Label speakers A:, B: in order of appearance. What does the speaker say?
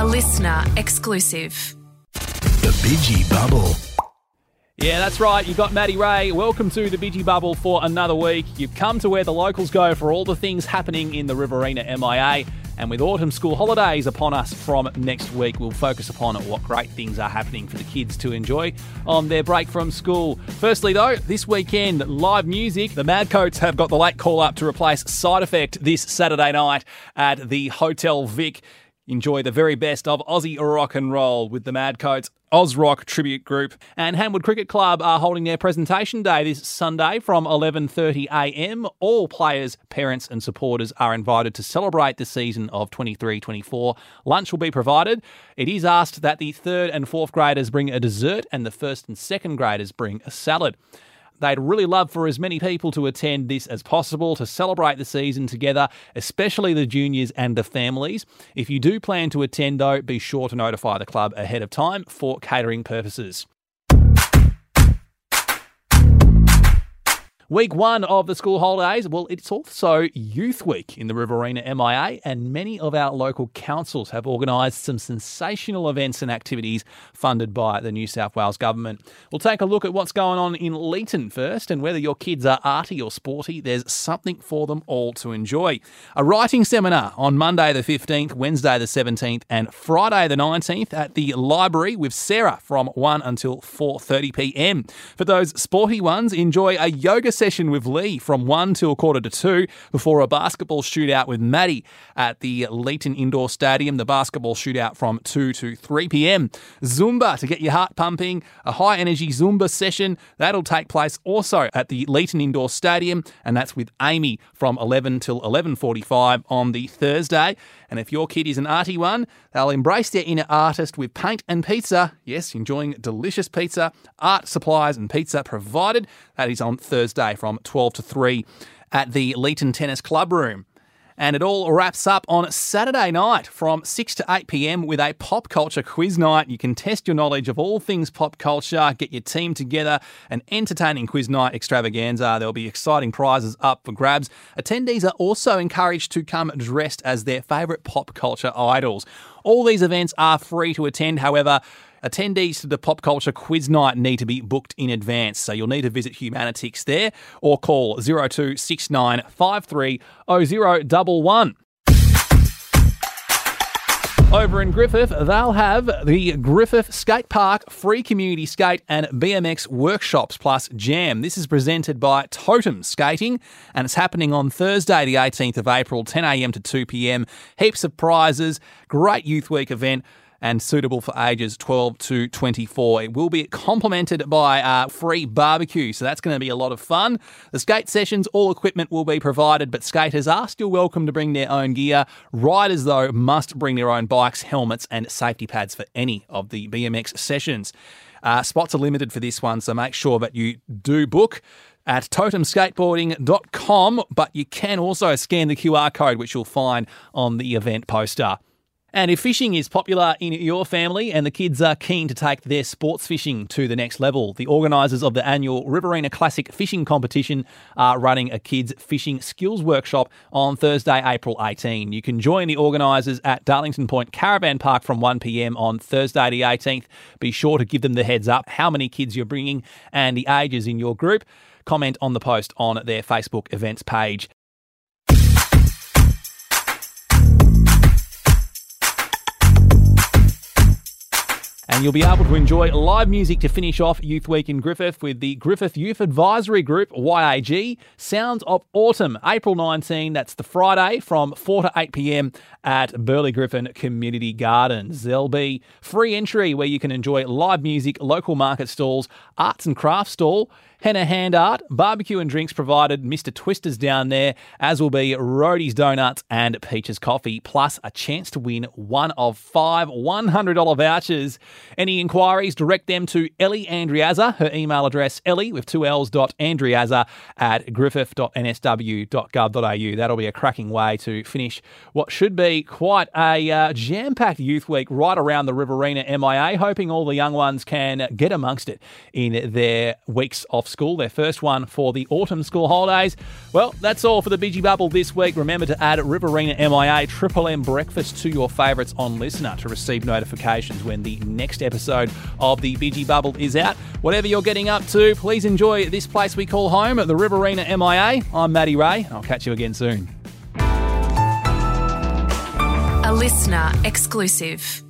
A: listener exclusive.
B: The Bidgie Bubble.
C: Yeah, that's right. You got Maddie Ray. Welcome to the Bidgie Bubble for another week. You've come to where the locals go for all the things happening in the Riverina MIA. And with autumn school holidays upon us from next week, we'll focus upon what great things are happening for the kids to enjoy on their break from school. Firstly, though, this weekend, live music. The Madcoats have got the late call-up to replace Side Effect this Saturday night at the Hotel Vic. Enjoy the very best of Aussie rock and roll with the Madcoats Oz Rock Tribute Group. And Hamwood Cricket Club are holding their presentation day this Sunday from 11:30am. All players, parents and supporters are invited to celebrate the season of 23-24. Lunch will be provided. It is asked that the 3rd and 4th graders bring a dessert and the 1st and 2nd graders bring a salad. They'd really love for as many people to attend this as possible to celebrate the season together, especially the juniors and the families. If you do plan to attend, though, be sure to notify the club ahead of time for catering purposes. Week 1 of the school holidays, well, it's also Youth Week in the Riverina MIA, and many of our local councils have organised some sensational events and activities funded by the New South Wales Government. We'll take a look at what's going on in Leeton first, and whether your kids are arty or sporty, there's something for them all to enjoy. A writing seminar on Monday the 15th, Wednesday the 17th, and Friday the 19th at the library with Sarah from 1 until 4:30pm. For those sporty ones, enjoy a yoga session with Lee from 1 till 1:45 before a basketball shootout with Maddie at the Leeton Indoor Stadium. The basketball shootout from 2 to 3pm. Zumba to get your heart pumping. A high energy Zumba session that'll take place also at the Leeton Indoor Stadium, and that's with Amy from 11 till 11:45 on the Thursday. And if your kid is an arty one, they'll embrace their inner artist with paint and pizza. Yes, enjoying delicious pizza, art supplies and pizza provided. That is on Thursday from 12 to 3 at the Leeton Tennis Club Room. And it all wraps up on Saturday night from 6 to 8pm with a pop culture quiz night. You can test your knowledge of all things pop culture, get your team together, an entertaining quiz night extravaganza. There'll be exciting prizes up for grabs. Attendees are also encouraged to come dressed as their favourite pop culture idols. All these events are free to attend, however. Attendees to the Pop Culture Quiz Night need to be booked in advance, so you'll need to visit Humanitix there or call 0269 53 0011. Over in Griffith, they'll have the Griffith Skate Park free community skate and BMX workshops plus jam. This is presented by Totem Skating, and it's happening on Thursday, the 18th of April, 10am to 2pm. Heaps of prizes, great Youth Week event, and suitable for ages 12 to 24. It will be complemented by a free barbecue, so that's going to be a lot of fun. The skate sessions, all equipment will be provided, but skaters are still welcome to bring their own gear. Riders, though, must bring their own bikes, helmets and safety pads for any of the BMX sessions. Spots are limited for this one, so make sure that you do book at totemskateboarding.com, but you can also scan the QR code, which you'll find on the event poster. And if fishing is popular in your family and the kids are keen to take their sports fishing to the next level, the organisers of the annual Riverina Classic Fishing Competition are running a kids fishing skills workshop on Thursday, April 18. You can join the organisers at Darlington Point Caravan Park from 1pm on Thursday the 18th. Be sure to give them the heads up how many kids you're bringing and the ages in your group. Comment on the post on their Facebook events page. And you'll be able to enjoy live music to finish off Youth Week in Griffith with the Griffith Youth Advisory Group, YAG, Sounds of Autumn, April 19. That's the Friday from 4 to 8pm at Burley Griffin Community Gardens. There'll be free entry where you can enjoy live music, local market stalls, arts and crafts stall, henna hand art, barbecue and drinks provided, Mr. Twister's down there, as will be Roadie's Donuts and Peaches Coffee, plus a chance to win one of 5 $100 vouchers. Any inquiries, direct them to Ellie Andriazza. Her email address, ellie with 2 L's Andriazza at griffith.nsw.gov.au. That'll be a cracking way to finish what should be quite a jam-packed Youth Week right around the Riverina MIA, hoping all the young ones can get amongst it in their weeks off off school, their first one for the autumn school holidays. Well, that's all for the Bidgie Bubble this week. Remember to add Riverina MIA Triple M Breakfast to your favourites on Listener to receive notifications when the next episode of the Bidgie Bubble is out. Whatever you're getting up to, please enjoy this place we call home, the Riverina MIA. I'm Matty Ray. I'll catch you again soon.
A: A Listener exclusive.